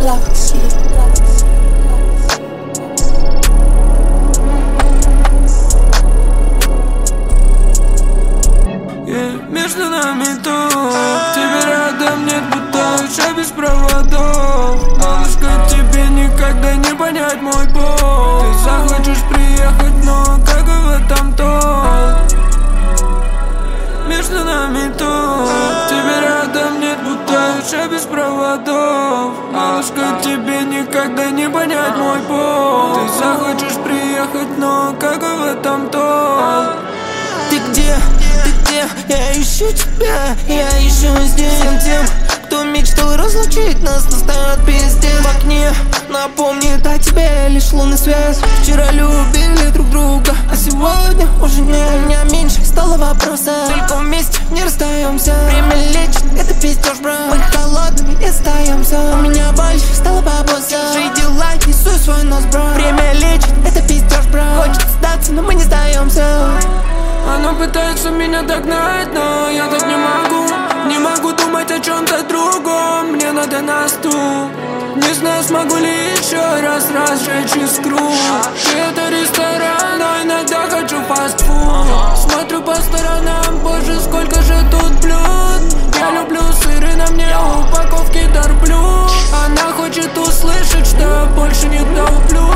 Между нами ток, тебе рядом нет, будто душа без проводов. Малышка, тебе никогда не понять мой пол. Ты захочешь приехать, но как в этом толк? Между нами ток, тебе рядом нет, будто душа без проводов. Малышка, тебе никогда не понять мой пол. Ты захочешь приехать, но как в этом толк? Ты где? Я ищу тебя, я ищу здесь. Всем тем, кто мечтал разлучить нас, настает пиздец. В окне напомнит о тебе лишь лунный свет. Вчера любили друг друга, а сегодня уже нет. У меня меньше стало вопросов, только вместе не расстаемся. Время лечит, это пиздеж, брат. Мы холодными и остаемся. У меня больше стало бабоса. Жить дела, несу свой нос, брат. Время лечит, это пиздеж, брат. Хочется сдаться, но мы не сдаемся. Оно пытается меня догнать, но я так не могу. Не могу думать о чем-то другом, мне надо на стул. Не знаю, смогу ли еще раз разжечь искру. Это ресторан, но иногда хочу фастфуд. Смотрю по сторонам, боже, сколько же тут блюд. Я люблю сыр и на мне упаковки торплю. Она хочет услышать, что больше не топлю.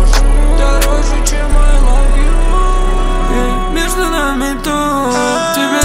Дороже, чем I love you. Между нами ток, тебе